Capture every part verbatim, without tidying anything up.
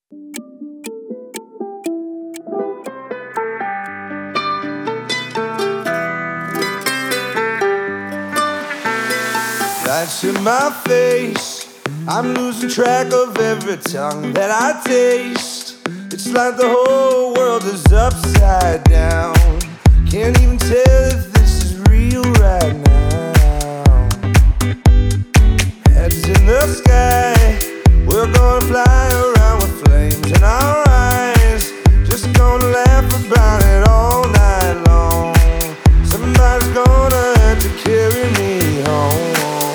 Lights in my face, I'm losing track of every tongue that I taste. It's like the whole world is upside down. Can't even tell if this is real right now. Heads in the sky, we're gonna fly around with flames in our eyes. Just gonna laugh about it all night long. Somebody's gonna have to carry me home.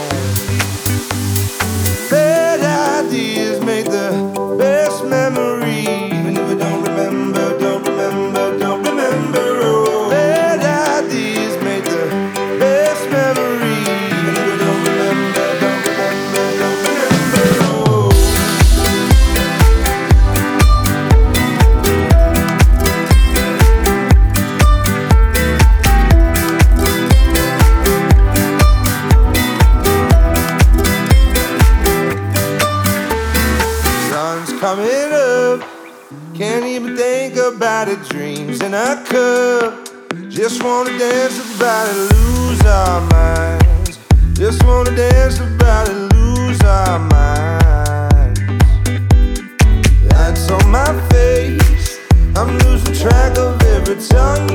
Make the best memory, even if I don't remember, don't remember, don't remember. Oh, bad ideas make the best memory, even if I don't remember, don't remember, don't remember. Oh. Coming up, can't even think about it. Dreams in a cup, just wanna dance about it, lose our minds. Just wanna dance about it, lose our minds. Lights on my face, I'm losing track of every tongue